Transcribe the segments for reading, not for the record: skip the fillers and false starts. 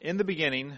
In the beginning,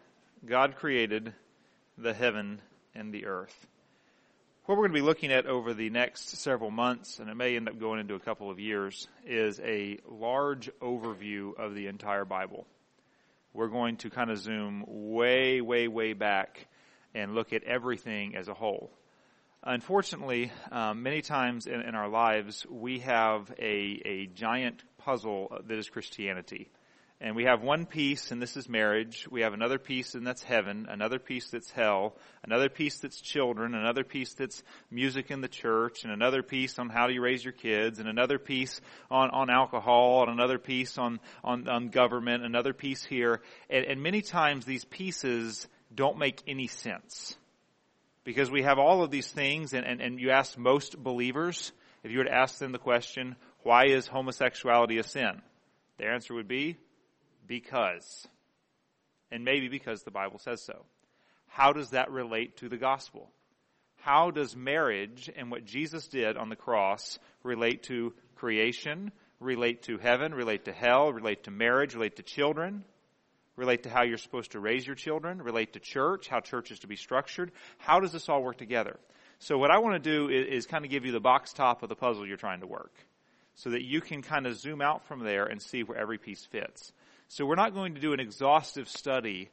God created the heaven and the earth. What we're going to be looking at over the next several months, and it may end up going into a couple of years, is a large overview of the entire Bible. We're going to kind of zoom way, way, way back and look at everything as a whole. Unfortunately, many times in our lives, we have a giant puzzle that is Christianity. And we have one piece, and this is marriage. We have another piece, and that's heaven. Another piece that's hell. Another piece that's children. Another piece that's music in the church. And another piece on how do you raise your kids. And another piece on alcohol. And another piece on government. Another piece here. And many times these pieces don't make any sense. Because we have all of these things, and you ask most believers, if you were to ask them the question, why is homosexuality a sin? Their answer would be, because. And maybe because the Bible says so. How does that relate to the gospel? How does marriage and what Jesus did on the cross relate to creation, relate to heaven, relate to hell, relate to marriage, relate to children, relate to how you're supposed to raise your children, relate to church, how church is to be structured? How does this all work together? So what I want to do is kind of give you the box top of the puzzle you're trying to work, so that you can kind of zoom out from there and see where every piece fits. So we're not going to do an exhaustive study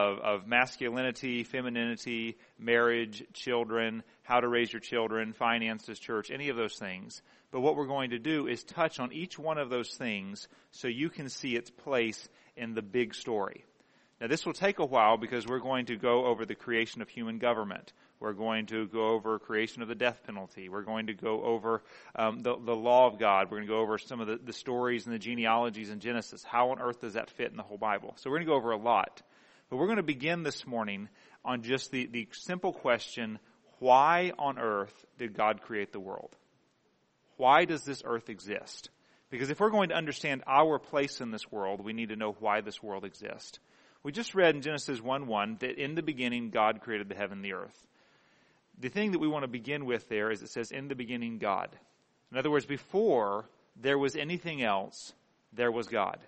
of masculinity, femininity, marriage, children, how to raise your children, finances, church, any of those things. But what we're going to do is touch on each one of those things so you can see its place in the big story. Now this will take a while because we're going to go over the creation of human government. We're going to go over creation of the death penalty. We're going to go over the law of God. We're going to go over some of the stories and the genealogies in Genesis. How on earth does that fit in the whole Bible? So we're going to go over a lot. But we're going to begin this morning on just the simple question, why on earth did God create the world? Why does this earth exist? Because if we're going to understand our place in this world, we need to know why this world exists. We just read in Genesis 1:1 that in the beginning God created the heaven and the earth. The thing that we want to begin with there is it says, in the beginning God. In other words, before there was anything else, there was God.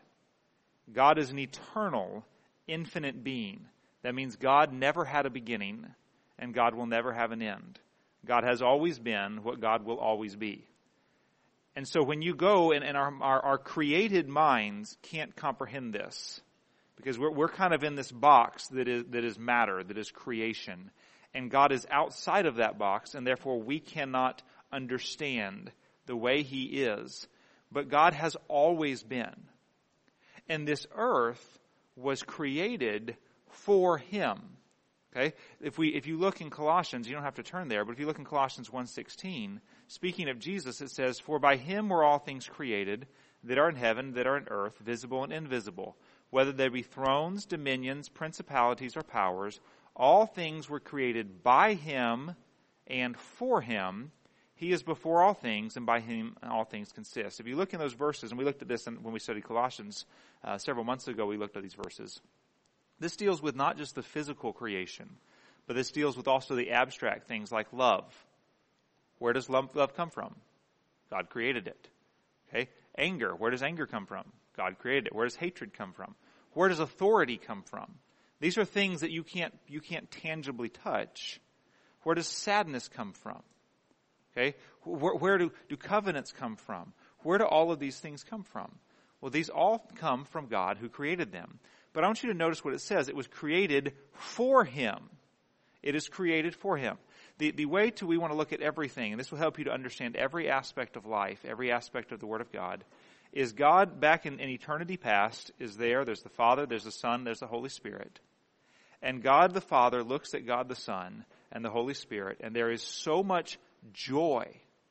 God is an eternal, infinite being. That means God never had a beginning, and God will never have an end. God has always been what God will always be. And so when you go, and our created minds can't comprehend this, because we're kind of in this box that is matter, that is creation. And God is outside of that box, and therefore we cannot understand the way He is. But God has always been. And this earth was created for Him. Okay? If you look in Colossians, you don't have to turn there, but if you look in Colossians 1:16, speaking of Jesus, it says, "For by Him were all things created, that are in heaven, that are in earth, visible and invisible, whether they be thrones, dominions, principalities, or powers. All things were created by Him and for Him. He is before all things, and by Him all things consist." If you look in those verses, and we looked at this when we studied Colossians several months ago, we looked at these verses. This deals with not just the physical creation, but this deals with also the abstract things like love. Where does love come from? God created it. Okay? Anger. Where does anger come from? God created it. Where does hatred come from? Where does authority come from? These are things that you can't tangibly touch. Where does sadness come from? Okay? Where do covenants come from? Where do all of these things come from? Well, these all come from God who created them. But I want you to notice what it says. It was created for Him. It is created for Him. The way we want to look at everything, and this will help you to understand every aspect of life, every aspect of the Word of God, is God back in eternity past is there. There's the Father, there's the Son, there's the Holy Spirit. And God the Father looks at God the Son and the Holy Spirit, and there is so much joy,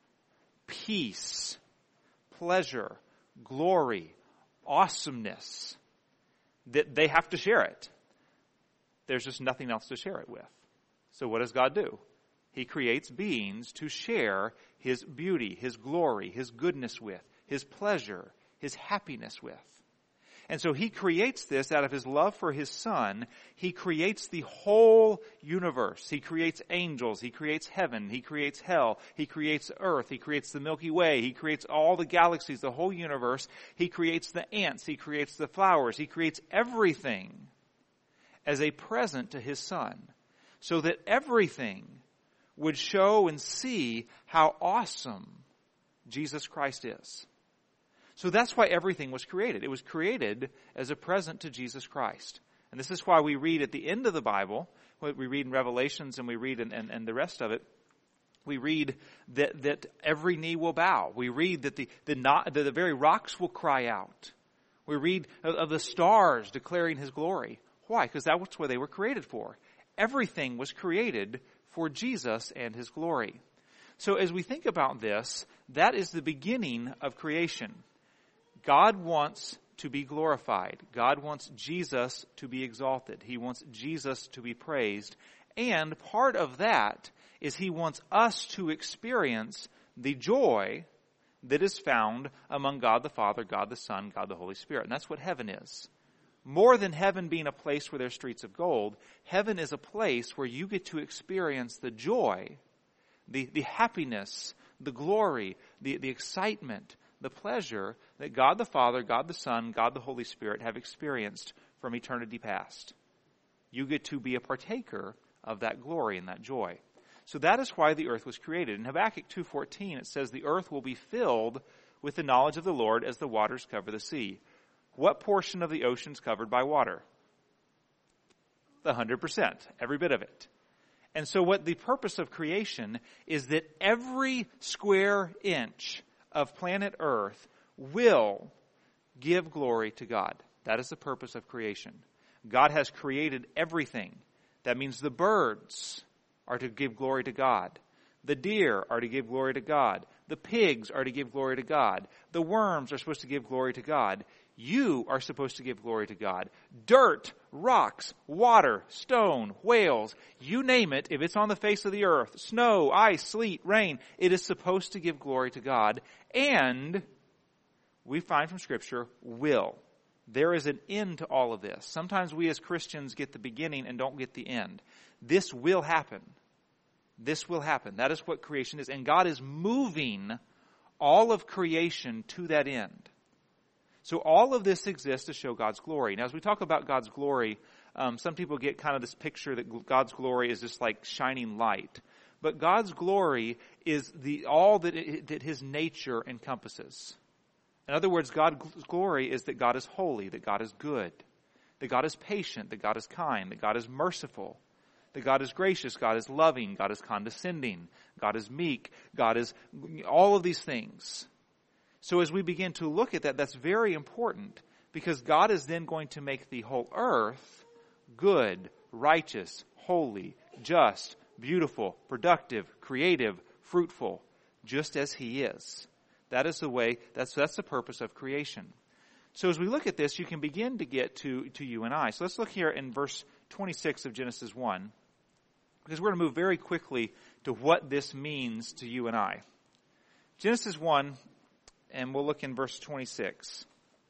peace, pleasure, glory, awesomeness that they have to share it. There's just nothing else to share it with. So what does God do? He creates beings to share His beauty, His glory, His goodness with, His pleasure, His happiness with. And so He creates this out of His love for His Son. He creates the whole universe. He creates angels. He creates heaven. He creates hell. He creates earth. He creates the Milky Way. He creates all the galaxies, the whole universe. He creates the ants. He creates the flowers. He creates everything as a present to his Son, so that everything would show and see how awesome Jesus Christ is. So that's why everything was created. It was created as a present to Jesus Christ. And this is why we read at the end of the Bible, what we read in Revelations and we read and the rest of it, we read that every knee will bow. We read that the very rocks will cry out. We read of the stars declaring his glory. Why? Because that's what they were created for. Everything was created for Jesus and his glory. So as we think about this, that is the beginning of creation. God wants to be glorified. God wants Jesus to be exalted. He wants Jesus to be praised. And part of that is he wants us to experience the joy that is found among God the Father, God the Son, God the Holy Spirit. And that's what heaven is. More than heaven being a place where there's streets of gold, heaven is a place where you get to experience the joy, the happiness, the glory, the excitement, the pleasure that God the Father, God the Son, God the Holy Spirit have experienced from eternity past. You get to be a partaker of that glory and that joy. So that is why the earth was created. In Habakkuk 2:14 it says, the earth will be filled with the knowledge of the Lord as the waters cover the sea. What portion of the ocean is covered by water? 100%, every bit of it. And so what the purpose of creation is that every square inch of planet Earth will give glory to God. That is the purpose of creation. God has created everything. That means the birds are to give glory to God. The deer are to give glory to God. The pigs are to give glory to God. The worms are supposed to give glory to God. You are supposed to give glory to God. Dirt, rocks, water, stone, whales, you name it, if it's on the face of the earth, snow, ice, sleet, rain, it is supposed to give glory to God. And we find from Scripture, will. There is an end to all of this. Sometimes we as Christians get the beginning and don't get the end. This will happen. This will happen. That is what creation is. And God is moving all of creation to that end. So all of this exists to show God's glory. Now, as we talk about God's glory, some people get kind of this picture that God's glory is just like shining light. But God's glory is all that his nature encompasses. In other words, God's glory is that God is holy, that God is good, that God is patient, that God is kind, that God is merciful, that God is gracious, God is loving, God is condescending, God is meek, God is all of these things. So as we begin to look at that, that's very important because God is then going to make the whole earth good, righteous, holy, just, beautiful, productive, creative, fruitful, just as he is. That is the way, that's the purpose of creation. So as we look at this, you can begin to get to you and I. So let's look here in verse 26 of Genesis 1, because we're going to move very quickly to what this means to you and I. Genesis 1, and we'll look in verse 26.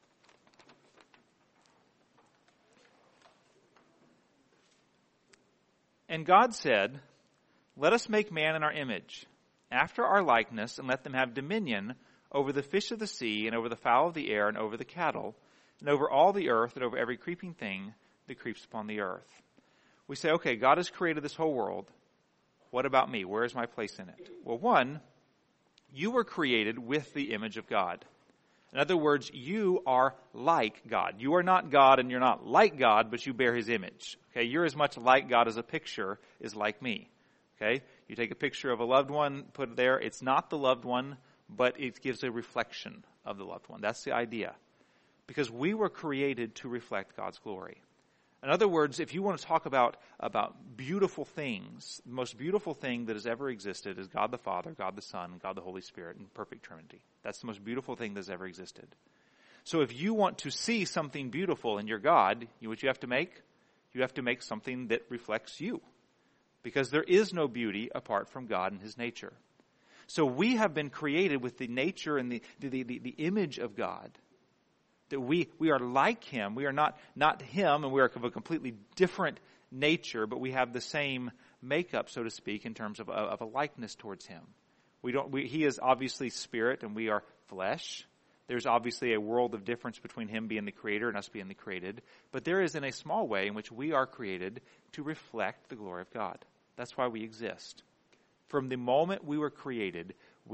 And God said, let us make man in our image, after our likeness, and let them have dominion over the fish of the sea, and over the fowl of the air, and over the cattle, and over all the earth, and over every creeping thing that creeps upon the earth. We say, okay, God has created this whole world. What about me? Where is my place in it? Well, one, you were created with the image of God. In other words, you are like God. You are not God and you're not like God, but you bear his image. Okay, you're as much like God as a picture is like me. Okay, you take a picture of a loved one, put it there. It's not the loved one, but it gives a reflection of the loved one. That's the idea. Because we were created to reflect God's glory. In other words, if you want to talk about beautiful things, the most beautiful thing that has ever existed is God the Father, God the Son, and God the Holy Spirit in perfect Trinity. That's the most beautiful thing that has ever existed. So if you want to see something beautiful in your God, what you have to make? You have to make something that reflects you. Because there is no beauty apart from God and his nature. So we have been created with the nature and the image of God. That we are like him. We are not him, and we are of a completely different nature, but we have the same makeup, so to speak, in terms of a likeness towards him. He is obviously spirit, and we are flesh, There's obviously a world of difference between him being the creator and us being the created. But there is in a small way in which we are created to reflect the glory of God. That's why we exist. From the moment we were created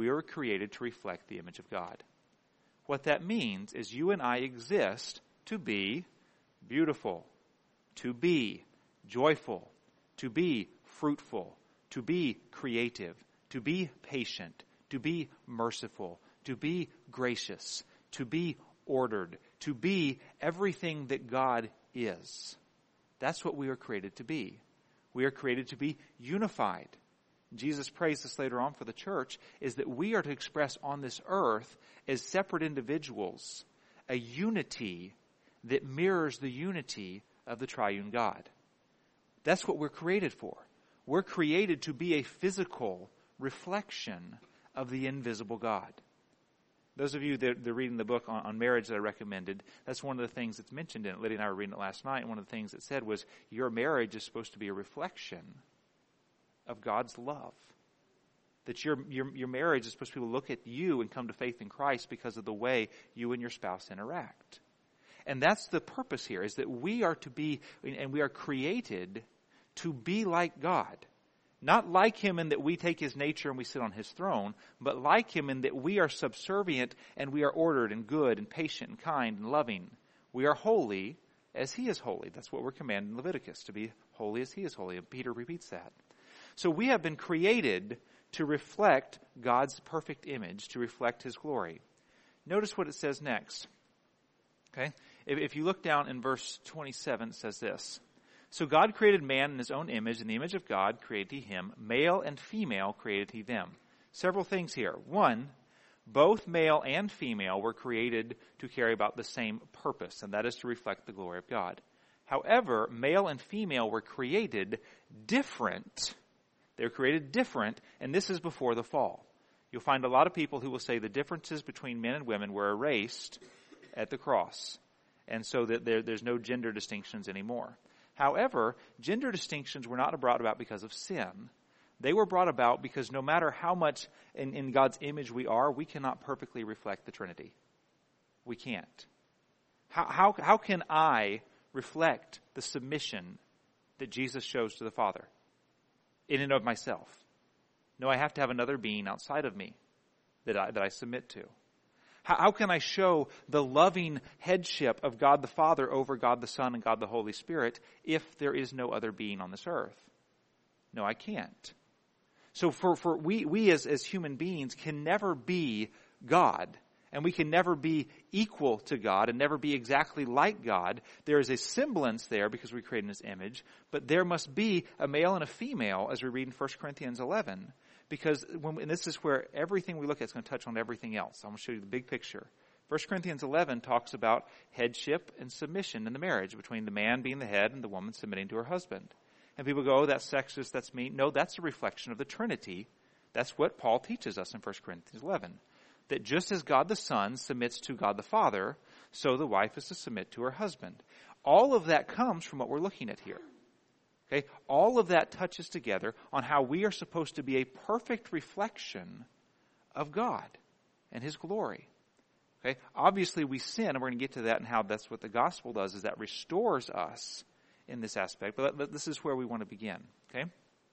to reflect the image of God. What that means is you and I exist to be beautiful, to be joyful, to be fruitful, to be creative, to be patient, to be merciful, to be gracious, to be ordered, to be everything that God is. That's what we are created to be. We are created to be unified. Jesus prays this later on for the church, is that we are to express on this earth as separate individuals a unity that mirrors the unity of the triune God. That's what we're created for. We're created to be a physical reflection of the invisible God. Those of you that are reading the book on marriage that I recommended, that's one of the things that's mentioned in it. Lydia and I were reading it last night, and one of the things it said was your marriage is supposed to be a reflection of God's love. That your marriage is supposed to be able to look at you and come to faith in Christ because of the way you and your spouse interact. And that's the purpose here, is that we are to be, and we are created to be like God. Not like him in that we take his nature and we sit on his throne, but like him in that we are subservient and we are ordered and good and patient and kind and loving. We are holy as he is holy. That's what we're commanded in Leviticus, to be holy as he is holy. And Peter repeats that. So we have been created to reflect God's perfect image, to reflect his glory. Notice what it says next. Okay? If you look down in verse 27, it says this. So God created man in his own image. In the image of God created he him. Male and female created he them. Several things here. One, both male and female were created to carry about the same purpose, and that is to reflect the glory of God. However, male and female were created different. They were created different, and this is before the fall. You'll find a lot of people who will say the differences between men and women were erased at the cross, and so that there's no gender distinctions anymore. However, gender distinctions were not brought about because of sin. They were brought about because no matter how much in God's image we are, we cannot perfectly reflect the Trinity. We can't. How can I reflect the submission that Jesus shows to the Father in and of myself? No, I have to have another being outside of me that I submit to. How can I show the loving headship of God the Father over God the Son and God the Holy Spirit if there is no other being on this earth? No, I can't. So for we as human beings can never be God, and we can never be equal to God and never be exactly like God. There is a semblance there because we create in his image, but there must be a male and a female, as we read in 1 Corinthians 11. Because and this is where everything we look at is going to touch on everything else. I'm going to show you the big picture. 1 Corinthians 11 talks about headship and submission in the marriage, between the man being the head and the woman submitting to her husband. And people go, oh, that's sexist, that's mean. No, that's a reflection of the Trinity. That's what Paul teaches us in 1 Corinthians 11. That just as God the Son submits to God the Father, so the wife is to submit to her husband. All of that comes from what we're looking at here. Okay, all of that touches together on how we are supposed to be a perfect reflection of God and his glory. Okay, obviously we sin, and we're going to get to that and how that's what the gospel does, is that restores us in this aspect. But this is where we want to begin. Okay,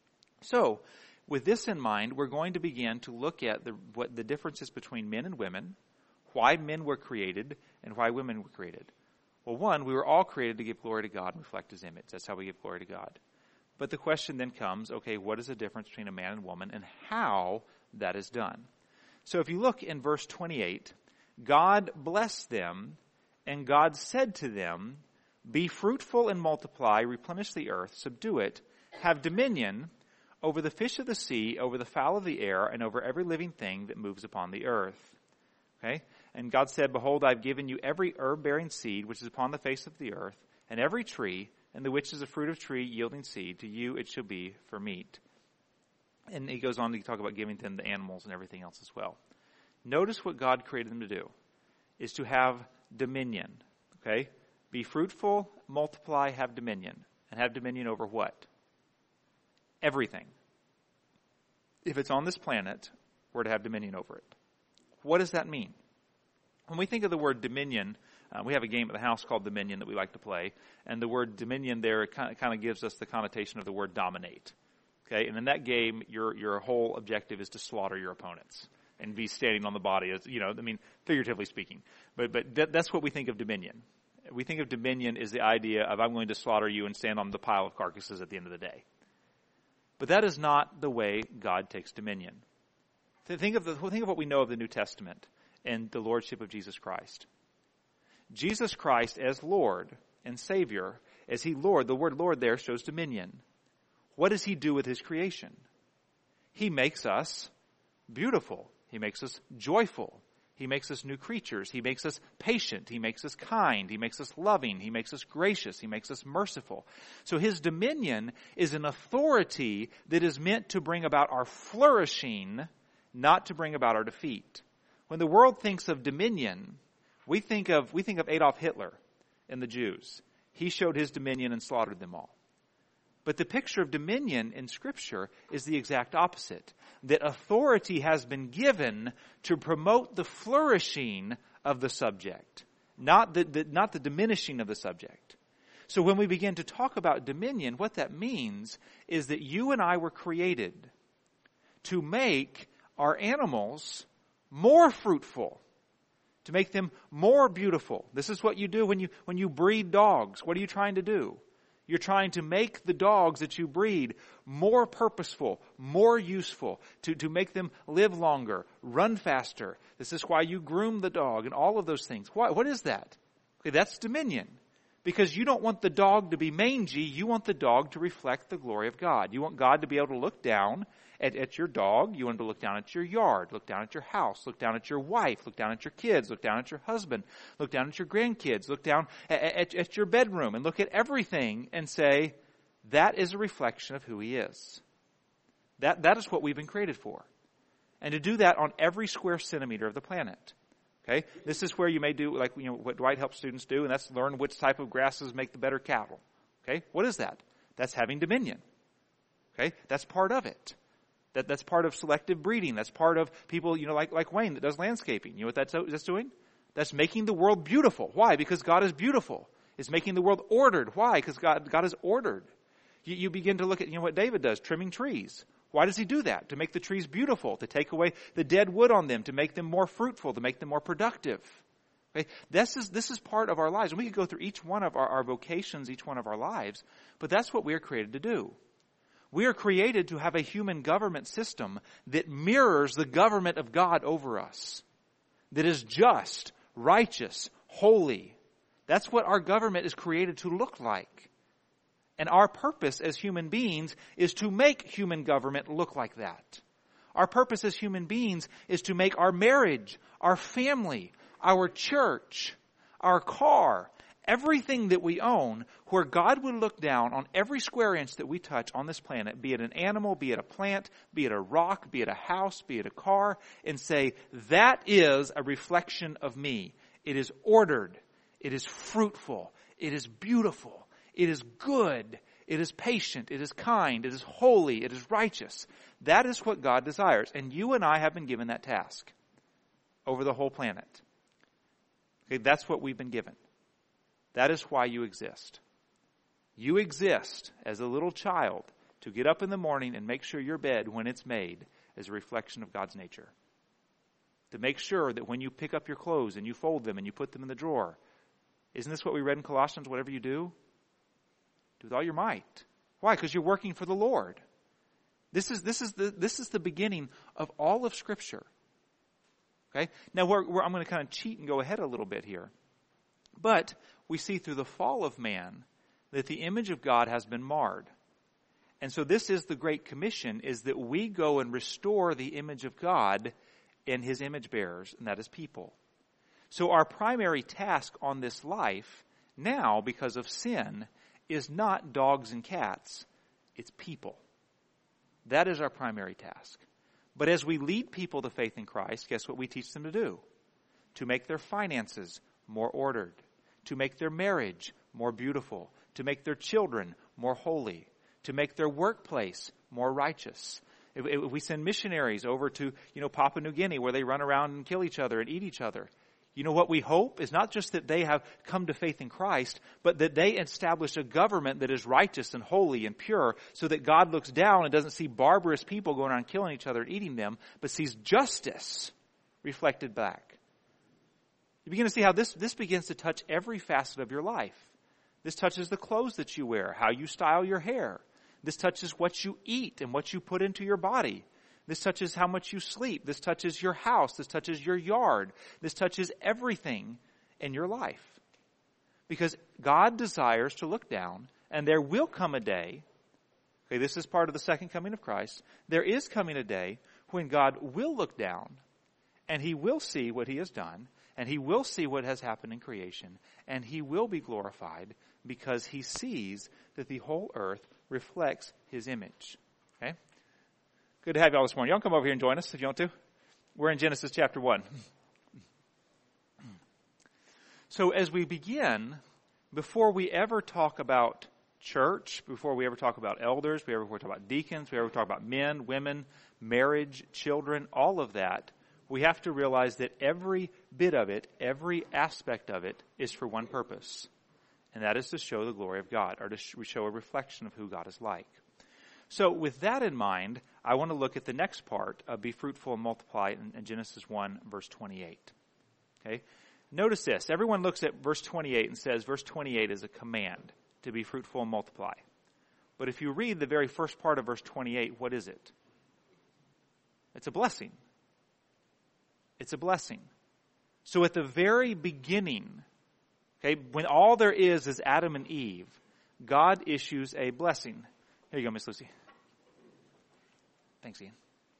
so with this in mind, we're going to begin to look at what the differences between men and women, why men were created, and why women were created. Well, one, we were all created to give glory to God and reflect his image. That's how we give glory to God. But the question then comes, okay, what is the difference between a man and woman and how that is done? So if you look in verse 28, God blessed them, and God said to them, be fruitful and multiply, replenish the earth, subdue it, have dominion over the fish of the sea, over the fowl of the air, and over every living thing that moves upon the earth. Okay? And God said, behold, I've given you every herb-bearing seed which is upon the face of the earth, and every tree, and the which is a fruit of tree yielding seed. To you it shall be for meat. And he goes on to talk about giving them the animals and everything else as well. Notice what God created them to do, is to have dominion. Okay? Be fruitful, multiply, have dominion. And have dominion over what? Everything. If it's on this planet, we're to have dominion over it. What does that mean? When we think of the word dominion, we have a game at the house called Dominion that we like to play, and the word dominion there kind of gives us the connotation of the word dominate. Okay, and in that game, your whole objective is to slaughter your opponents and be standing on the body, figuratively speaking. But that's what we think of dominion. We think of dominion as the idea of I'm going to slaughter you and stand on the pile of carcasses at the end of the day. But that is not the way God takes dominion. Think of what we know of the New Testament and the lordship of Jesus Christ. Jesus Christ as Lord and Savior, as He Lord, the word Lord there shows dominion. What does He do with His creation? He makes us beautiful. He makes us joyful. He makes us new creatures. He makes us patient. He makes us kind. He makes us loving. He makes us gracious. He makes us merciful. So His dominion is an authority that is meant to bring about our flourishing, not to bring about our defeat. When the world thinks of dominion, we think of Adolf Hitler and the Jews. He showed his dominion and slaughtered them all. But the picture of dominion in Scripture is the exact opposite. That authority has been given to promote the flourishing of the subject, not the diminishing of the subject. So when we begin to talk about dominion, what that means is that you and I were created to make our animals more fruitful, to make them more beautiful. This is what you do when you breed dogs. What are you trying to do? You're trying to make the dogs that you breed more purposeful, more useful, to make them live longer, run faster. This is why you groom the dog and all of those things. What is that? Okay, that's dominion. Because you don't want the dog to be mangy, you want the dog to reflect the glory of God. You want God to be able to look down at your dog. You want to look down at your yard, look down at your house, look down at your wife, look down at your kids, look down at your husband, look down at your grandkids, look down at your bedroom and look at everything and say, that is a reflection of who He is. That is what we've been created for. And to do that on every square centimeter of the planet. Okay? This is where you may do what Dwight helps students do, and that's learn which type of grasses make the better cattle. Okay? What is that? That's having dominion. Okay? That's part of it. That's part of selective breeding. That's part of people, like Wayne that does landscaping. You know what that's doing? That's making the world beautiful. Why? Because God is beautiful. It's making the world ordered. Why? Because God is ordered. You begin to look at what David does, trimming trees. Why does he do that? To make the trees beautiful, to take away the dead wood on them, to make them more fruitful, to make them more productive. Okay? This is part of our lives. And we could go through each one of our vocations, each one of our lives, but that's what we are created to do. We are created to have a human government system that mirrors the government of God over us. That is just, righteous, holy. That's what our government is created to look like. And our purpose as human beings is to make human government look like that. Our purpose as human beings is to make our marriage, our family, our church, our car, everything that we own, where God would look down on every square inch that we touch on this planet, be it an animal, be it a plant, be it a rock, be it a house, be it a car, and say, that is a reflection of me. It is ordered. It is fruitful. It is beautiful. It is good. It is patient. It is kind. It is holy. It is righteous. That is what God desires. And you and I have been given that task over the whole planet. Okay, that's what we've been given. That is why you exist. You exist as a little child to get up in the morning and make sure your bed, when it's made, is a reflection of God's nature. To make sure that when you pick up your clothes and you fold them and you put them in the drawer, isn't this what we read in Colossians? Whatever you do, do with all your might. Why? Because you're working for the Lord. This is the beginning of all of Scripture. Okay? Now I'm going to kind of cheat and go ahead a little bit here. But we see through the fall of man that the image of God has been marred. And so this is the Great Commission, is that we go and restore the image of God in His image bearers, and that is people. So our primary task on this life now, because of sin, is not dogs and cats, it's people. That is our primary task. But as we lead people to faith in Christ, guess what we teach them to do? To make their finances more ordered, to make their marriage more beautiful, to make their children more holy, to make their workplace more righteous. If we send missionaries over to, Papua New Guinea where they run around and kill each other and eat each other, You know what we hope is not just that they have come to faith in Christ, but that they establish a government that is righteous and holy and pure, so that God looks down and doesn't see barbarous people going around killing each other and eating them, but sees justice reflected back. You begin to see how this begins to touch every facet of your life. This touches the clothes that you wear, how you style your hair. This touches what you eat and what you put into your body. This touches how much you sleep. This touches your house. This touches your yard. This touches everything in your life. Because God desires to look down, and there will come a day, okay, this is part of the second coming of Christ, there is coming a day when God will look down, and He will see what He has done, and He will see what has happened in creation, and He will be glorified because He sees that the whole earth reflects His image. Okay? Good to have you all this morning. Y'all come over here and join us if you want to. We're in Genesis chapter 1. So as we begin, before we ever talk about church, before we ever talk about elders, before we talk about deacons, before we talk about men, women, marriage, children, all of that, we have to realize that every bit of it, every aspect of it is for one purpose. And that is to show the glory of God, or to show a reflection of who God is like. So with that in mind, I want to look at the next part of be fruitful and multiply in Genesis 1, verse 28. Okay? Notice this. Everyone looks at verse 28 and says verse 28 is a command to be fruitful and multiply. But if you read the very first part of verse 28, what is it? It's a blessing. It's a blessing. So at the very beginning, okay, when all there is Adam and Eve, God issues a blessing. Here you go, Miss Lucy. Thanks, Ian.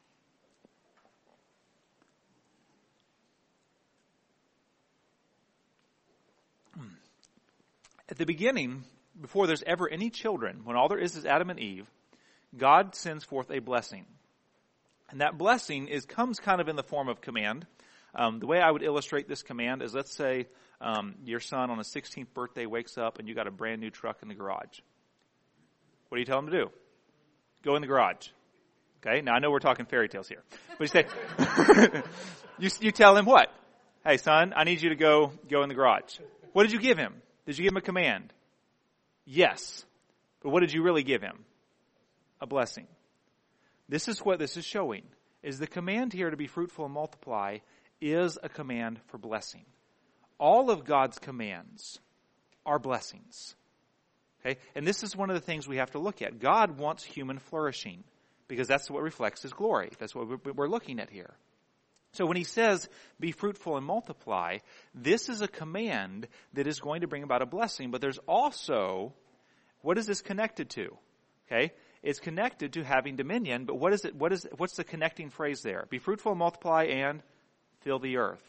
At the beginning, before there's ever any children, when all there is Adam and Eve, God sends forth a blessing. And that blessing comes kind of in the form of command. The way I would illustrate this command is, let's say your son on his 16th birthday wakes up and you got a brand new truck in the garage. What do you tell him to do? Go in the garage. Okay, now I know we're talking fairy tales here. But you say, you tell him what? Hey son, I need you to go in the garage. What did you give him? Did you give him a command? Yes. But what did you really give him? A blessing. This is what this is showing, is the command here to be fruitful and multiply is a command for blessing. All of God's commands are blessings. Okay? And this is one of the things we have to look at. God wants human flourishing because that's what reflects His glory. That's what we're looking at here. So when He says, be fruitful and multiply, this is a command that is going to bring about a blessing. But there's also, what is this connected to? Okay? It's connected to having dominion, but what is it? What's the connecting phrase there? Be fruitful and multiply and fill the earth.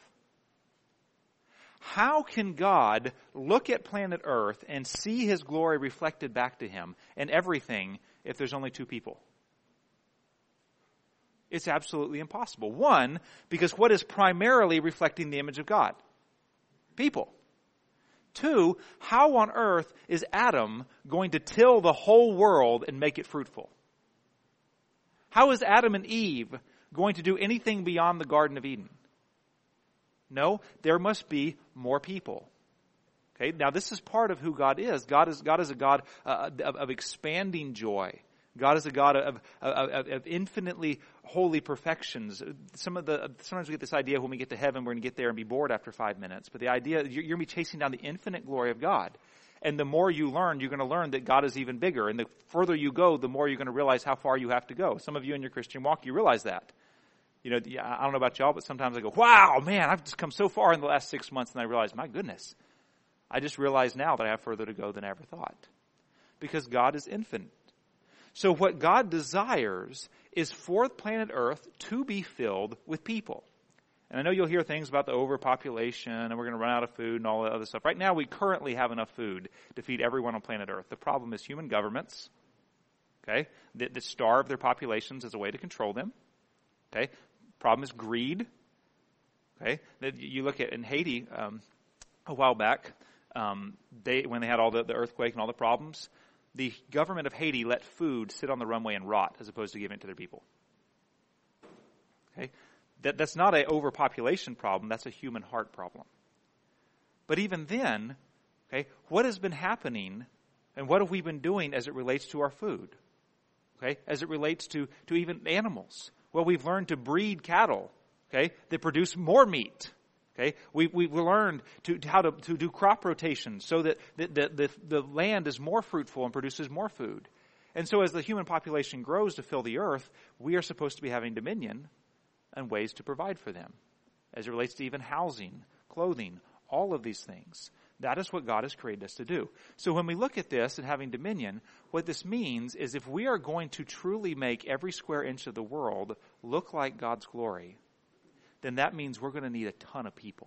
How can God look at planet Earth and see His glory reflected back to Him and everything if there's only two people? It's absolutely impossible. One, because what is primarily reflecting the image of God? People. Two, how on earth is Adam going to till the whole world and make it fruitful? How is Adam and Eve going to do anything beyond the Garden of Eden? No, there must be more people. Okay, now this is part of who God is. God is a God of expanding joy. God is a God of infinitely holy perfections. Sometimes we get this idea when we get to heaven, we're going to get there and be bored after 5 minutes. But the idea, you're going to be chasing down the infinite glory of God. And the more you learn, you're going to learn that God is even bigger. And the further you go, the more you're going to realize how far you have to go. Some of you in your Christian walk, you realize that. You know, I don't know about y'all, but sometimes I go, wow, man, I've just come so far in the last 6 months. And I realize, my goodness, I just realize now that I have further to go than I ever thought. Because God is infinite. So what God desires is for planet Earth to be filled with people. And I know you'll hear things about the overpopulation and we're going to run out of food and all that other stuff. Right now we currently have enough food to feed everyone on planet Earth. The problem is human governments, okay, that starve their populations as a way to control them. Okay. Problem is greed. Okay. You look at in Haiti a while back, when they had all the earthquake and all the problems, the government of Haiti let food sit on the runway and rot as opposed to giving it to their people. Okay? That's not an overpopulation problem. That's a human heart problem. But even then, okay, what has been happening and what have we been doing as it relates to our food? Okay, as it relates to even animals. Well, we've learned to breed cattle, okay, that produce more meat. Okay, we've learned how to do crop rotation so that the land is more fruitful and produces more food. And so as the human population grows to fill the earth, we are supposed to be having dominion and ways to provide for them. As it relates to even housing, clothing, all of these things. That is what God has created us to do. So when we look at this and having dominion, what this means is if we are going to truly make every square inch of the world look like God's glory, then that means we're going to need a ton of people.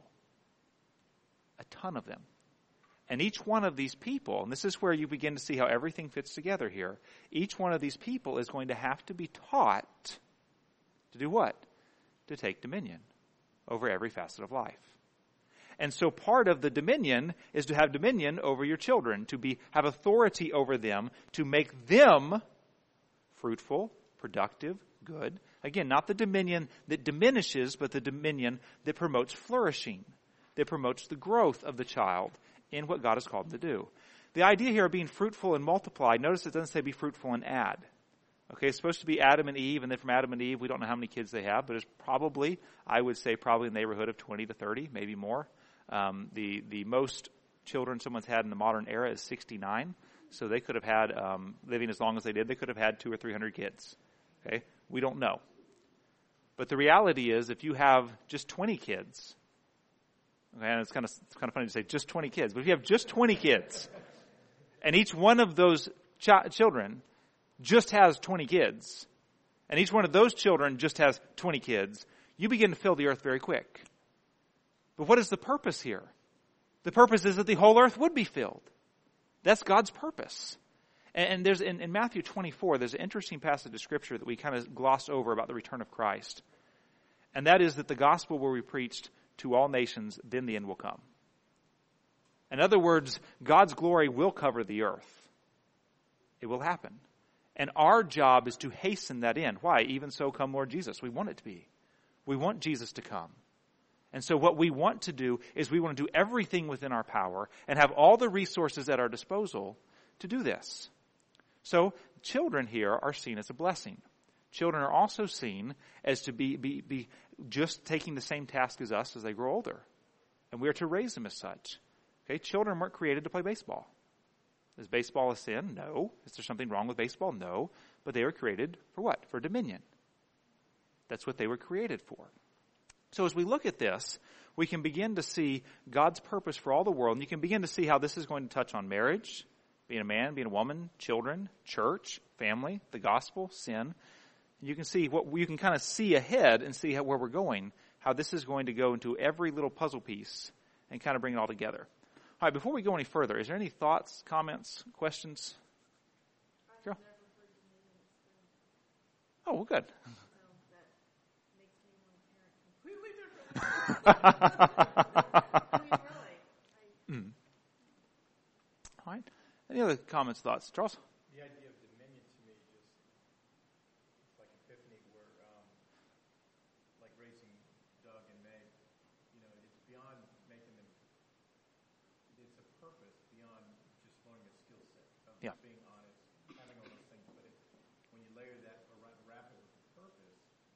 A ton of them. And each one of these people, and this is where you begin to see how everything fits together here, each one of these people is going to have to be taught to do what? To take dominion over every facet of life. And so part of the dominion is to have dominion over your children, to have authority over them, to make them fruitful, productive, good. Again, not the dominion that diminishes, but the dominion that promotes flourishing, that promotes the growth of the child in what God has called them to do. The idea here of being fruitful and multiply, notice it doesn't say be fruitful and add. Okay, it's supposed to be Adam and Eve, and then from Adam and Eve, we don't know how many kids they have, but it's probably, I would say probably in the neighborhood of 20 to 30, maybe more. The most children someone's had in the modern era is 69, so they could have had, living as long as they did, they could have had 200 or 300 kids. Okay, we don't know. But the reality is, if you have just 20 kids, okay, and it's kind of funny to say just 20 kids, but if you have just 20 kids, and each one of those children just has 20 kids, and each one of those children just has 20 kids, you begin to fill the earth very quick. But what is the purpose here? The purpose is that the whole earth would be filled. That's God's purpose. And there's in Matthew 24, there's an interesting passage of Scripture that we kind of gloss over about the return of Christ. And that is that the gospel will be preached to all nations, then the end will come. In other words, God's glory will cover the earth. It will happen. And our job is to hasten that end. Why? Even so come Lord Jesus. We want it to be. We want Jesus to come. And so what we want to do is we want to do everything within our power and have all the resources at our disposal to do this. So children here are seen as a blessing. Children are also seen as to be just taking the same task as us as they grow older. And we are to raise them as such. Okay, children weren't created to play baseball. Is baseball a sin? No. Is there something wrong with baseball? No. But they were created for what? For dominion. That's what they were created for. So as we look at this, we can begin to see God's purpose for all the world. And you can begin to see how this is going to touch on marriage, being a man, being a woman, children, church, family, the gospel, sin. You can see you can kind of see ahead and see where we're going, how this is going to go into every little puzzle piece and kind of bring it all together. All right, before we go any further, is there any thoughts, comments, questions? Carol? Oh, well, good. All right. Any other comments, thoughts? Charles? The idea of dominion to me just, it's like epiphany where, like raising Doug and Meg, it's beyond making them, it's a purpose beyond just learning a skill set. Yeah. Just being honest, having all those things, but when you layer that or wrap it with purpose,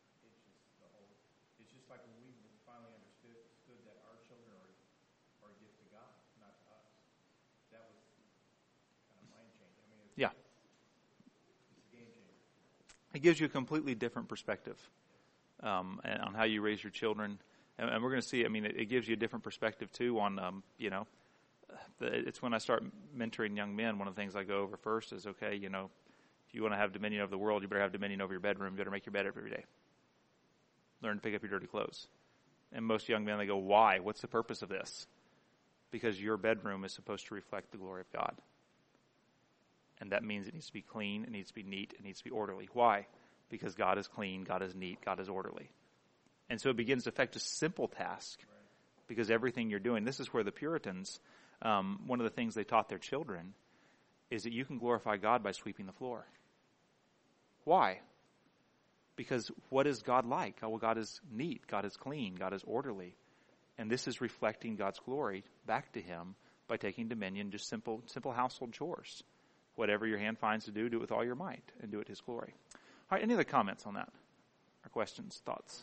it's just like when we finally understood that our children are a gift to God, not to us. That was kind of mind changing. I mean, it's a game changer. It gives you a completely different perspective on how you raise your children. And we're going to see, it gives you a different perspective, too, on, it's when I start mentoring young men, one of the things I go over first is, okay, if you want to have dominion over the world, you better have dominion over your bedroom. You better make your bed every day. Learn to pick up your dirty clothes. And most young men, they go, why? What's the purpose of this? Because your bedroom is supposed to reflect the glory of God. And that means it needs to be clean, it needs to be neat, it needs to be orderly. Why? Because God is clean, God is neat, God is orderly. And so it begins to affect a simple task. Because everything you're doing, this is where the Puritans, one of the things they taught their children is that you can glorify God by sweeping the floor. Why? Because what is God like? Oh, well, God is neat. God is clean. God is orderly. And this is reflecting God's glory back to him by taking dominion, just simple household chores. Whatever your hand finds to do it with all your might and do it his glory. All right, any other comments on that? Or questions, thoughts?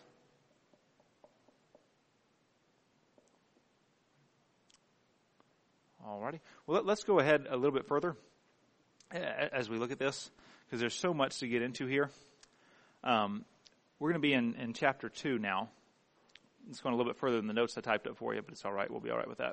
All righty. Well, let's go ahead a little bit further as we look at this, because there's so much to get into here. We're going to be in chapter 2 now. It's going a little bit further than the notes I typed up for you, but it's all right. We'll be all right with that.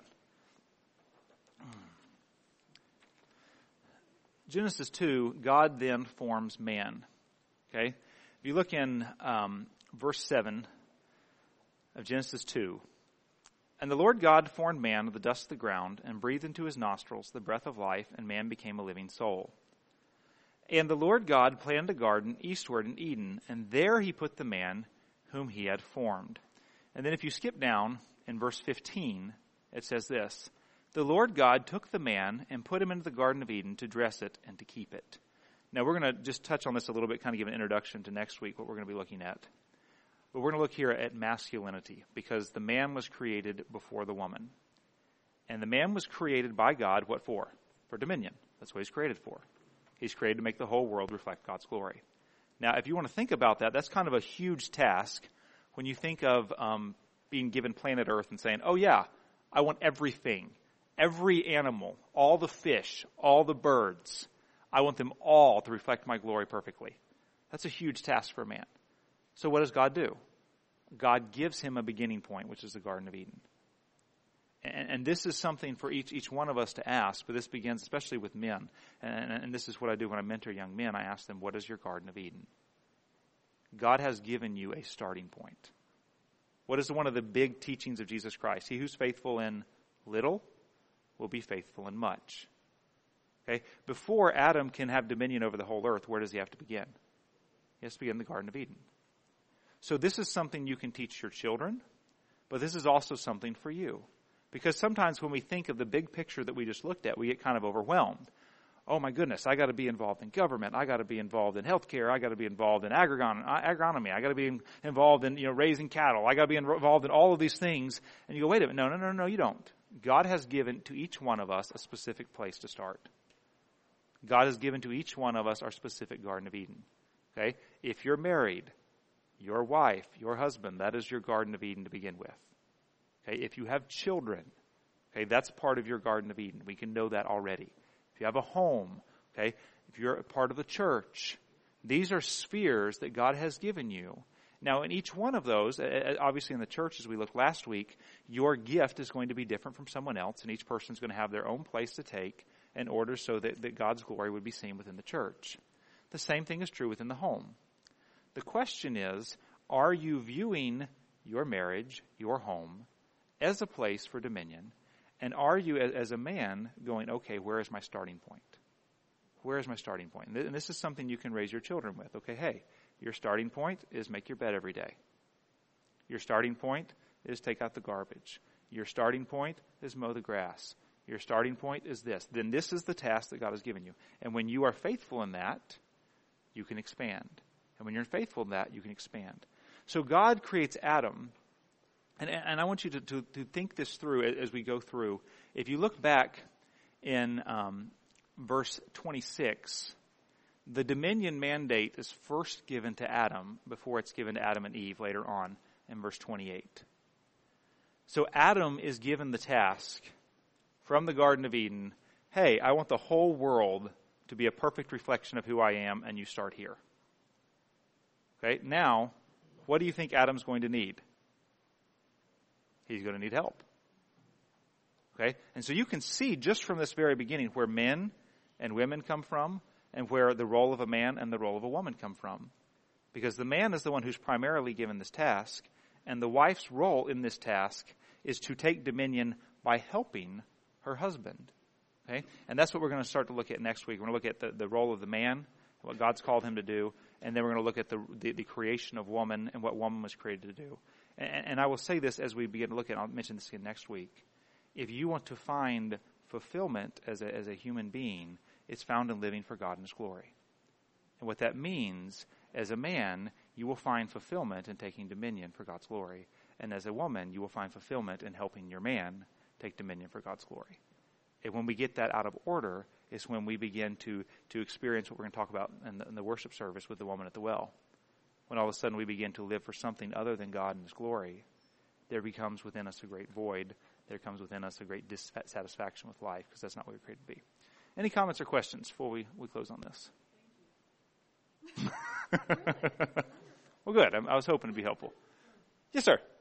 Genesis 2, God then forms man. Okay? If you look in verse 7 of Genesis 2, and the Lord God formed man of the dust of the ground and breathed into his nostrils the breath of life, and man became a living soul. And the Lord God planted a garden eastward in Eden, and there he put the man whom he had formed. And then if you skip down in verse 15, it says this, the Lord God took the man and put him into the Garden of Eden to dress it and to keep it. Now we're going to just touch on this a little bit, kind of give an introduction to next week, what we're going to be looking at. But we're going to look here at masculinity, because the man was created before the woman. And the man was created by God, what for? For dominion. That's what he's created for. He's created to make the whole world reflect God's glory. Now, if you want to think about that, that's kind of a huge task when you think of being given planet Earth and saying, oh yeah, I want everything, every animal, all the fish, all the birds. I want them all to reflect my glory perfectly. That's a huge task for man. So what does God do? God gives him a beginning point, which is the Garden of Eden. And this is something for each one of us to ask, but this begins especially with men. And this is what I do when I mentor young men. I ask them, what is your Garden of Eden? God has given you a starting point. What is one of the big teachings of Jesus Christ? He who's faithful in little will be faithful in much. Okay? Before Adam can have dominion over the whole earth, where does he have to begin? He has to begin in the Garden of Eden. So this is something you can teach your children, but this is also something for you. Because sometimes when we think of the big picture that we just looked at, we get kind of overwhelmed. Oh my goodness, I got to be involved in government. I got to be involved in healthcare. I got to be involved in agronomy. I got to be involved in raising cattle. I got to be involved in all of these things. And you go, wait a minute, no, you don't. God has given to each one of us a specific place to start. God has given to each one of us our specific Garden of Eden. Okay? If you're married, your wife, your husband, that is your Garden of Eden to begin with. Okay? If you have children, okay, that's part of your Garden of Eden. We can know that already. If you have a home, okay, if you're a part of the church, these are spheres that God has given you. Now, in each one of those, obviously in the church, as we looked last week, your gift is going to be different from someone else, and each person is going to have their own place to take in order so that God's glory would be seen within the church. The same thing is true within the home. The question is, are you viewing your marriage, your home, as a place for dominion? And are you, as a man, going, okay, where is my starting point? Where is my starting point? And this is something you can raise your children with. Okay, hey, your starting point is make your bed every day. Your starting point is take out the garbage. Your starting point is mow the grass. Your starting point is this. Then this is the task that God has given you. And when you are faithful in that, you can expand. And when you're faithful in that, you can expand. So God creates Adam. And I want you to think this through as we go through. If you look back in verse 26, the dominion mandate is first given to Adam before it's given to Adam and Eve later on in verse 28. So Adam is given the task from the Garden of Eden, hey, I want the whole world to be a perfect reflection of who I am, and you start here. Okay, now, what do you think Adam's going to need? He's going to need help. Okay? And so you can see just from this very beginning where men and women come from and where the role of a man and the role of a woman come from. Because the man is the one who's primarily given this task, and the wife's role in this task is to take dominion by helping her husband. Okay? And that's what we're going to start to look at next week. We're going to look at the role of the man, what God's called him to do, and then we're going to look at the creation of woman and what woman was created to do. And I will say this as we begin to look at, I'll mention this again next week. If you want to find fulfillment as a human being, it's found in living for God in His glory. And what that means, as a man, you will find fulfillment in taking dominion for God's glory. And as a woman, you will find fulfillment in helping your man take dominion for God's glory. And when we get that out of order, is when we begin to experience what we're going to talk about in the worship service with the woman at the well. When all of a sudden we begin to live for something other than God and His glory, there becomes within us a great void. There comes within us a great dissatisfaction with life, because that's not what we're created to be. Any comments or questions before we close on this? Well, good. I was hoping to be helpful. Yes, sir.